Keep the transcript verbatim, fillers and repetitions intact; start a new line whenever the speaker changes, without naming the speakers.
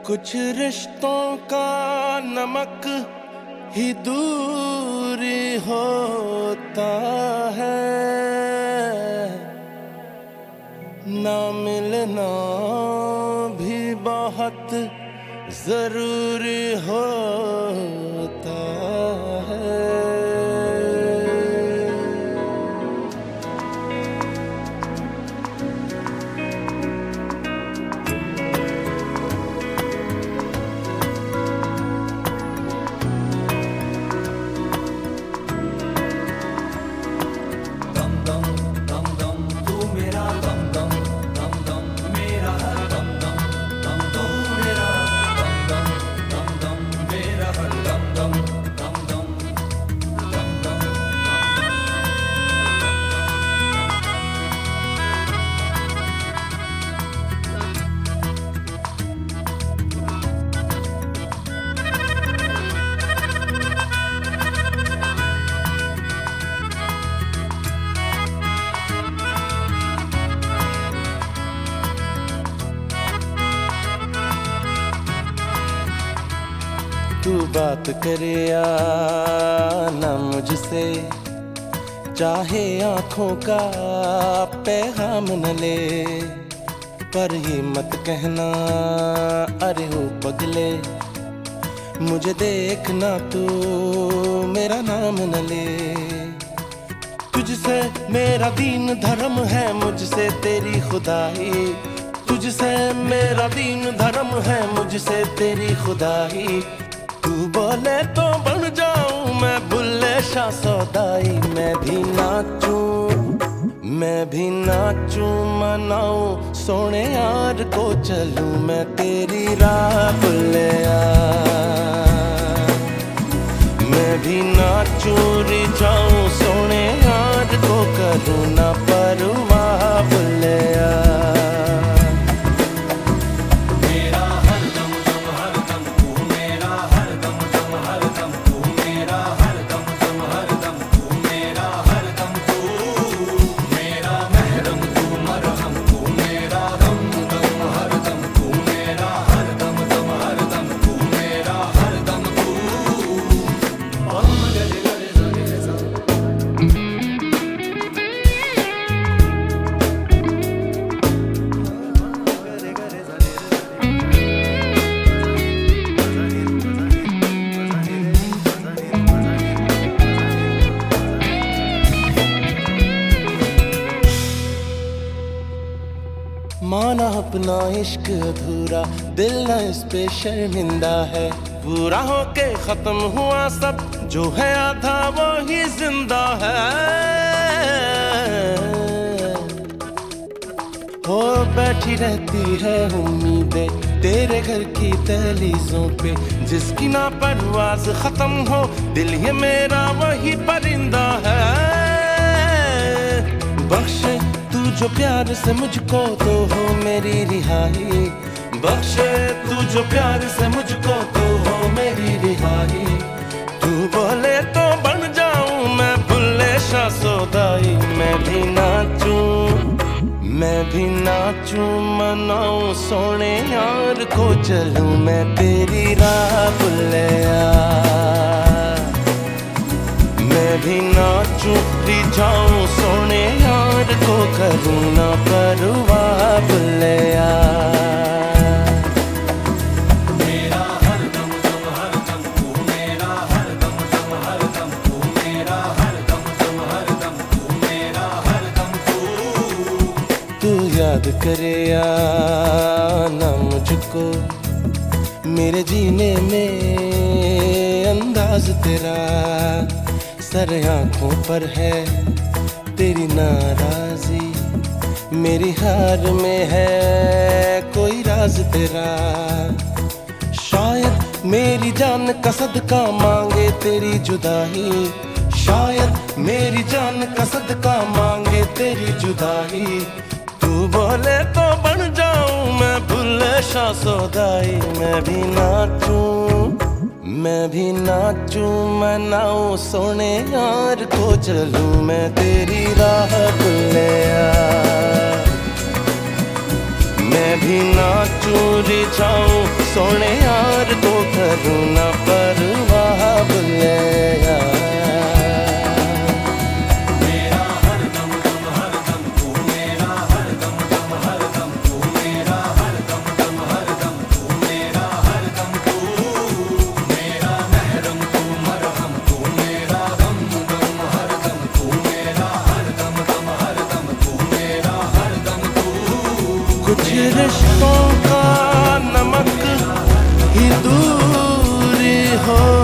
कुछ रिश्तों का नमक ही दूरी होता है, ना मिलना भी बहुत जरूरी होता है। तू बात करे या ना मुझसे, चाहे आँखों का पैगाम न ले, पर ये मत कहना अरे हो पगले, मुझे देखना तू मेरा नाम न ले। तुझसे मेरा दीन धर्म है, मुझसे तेरी खुदाई, तुझसे मेरा दीन धर्म है, मुझसे तेरी खुदाई। तू बोले तो बन जाऊं मैं बुल्ले शाह सौदाई, मैं भी नाचूं मैं भी नाचूं मनाऊं सोने यार को चलूं मैं तेरी राह बुल्लिया। मैं भी नाचूं रिझाऊं सोने यार को करूं ना परवाह बुल्लिया। माना अपना इश्क अधूरा, दिल न इस पे शर्मिंदा है, पूरा होके खत्म हुआ सब, जो है आधा वो ही जिंदा है। हो बैठी रहती है उम्मीदें तेरे घर की दहलीजों पे, जिसकी ना परवाज खत्म हो, दिल ये मेरा वही परिंदा है। बख्शे तू जो प्यार से मुझको तो हो मेरी रिहाई, बख्शे तू जो प्यार से मुझको तो हो मेरी रिहाई। तू बोले तो बन जाऊं मैं बुल्ले शाह सौदाई, मैं भी नाचूं मैं भी नाचूं मनाऊं सोने यार को चलूं मैं तेरी राह बुल्लिया। मैं भी नाचूं रिझाऊं सोने यार को करूं ना परवाह बुल्लिया।
मेरा हर दम दम हर दम तू मेरा हर दम दम हर दम तू मेरा हर दम दम हर दम तू मेरा हर दम तू।
तू याद करे या ना मुझको, मेरे जीने में अंदाज तेरा, सर आँखों पर है तेरी नाराजी, मेरी हार में है कोई राज तेरा। शायद मेरी जान का सदका मांगे तेरी जुदाई, शायद मेरी जान का सदका मांगे तेरी जुदाई। तू बोले तो बन जाऊं मैं बुल्ले शाह सौदाई, मैं भी नाचूं मैं भी नाचूं मनाऊं सोने यार को चलूं मैं तेरी राह बुल्लिया। मैं भी ना चूरी जाऊं सोने यार तो करूँ ना परवाह बुले यार।
मेरा हर दम दम हर दम तू मेरा हर दम दम हर दम तू मेरा हर दम दम हर दम तू मेरा हर दम तू मेरा महरम तू मरहम तू मेरा दम दम हर दम तू मेरा हर दम दम हर दम तू मेरा हर दम तू।
कुछ रिश्तों का नमक ही दूरी हो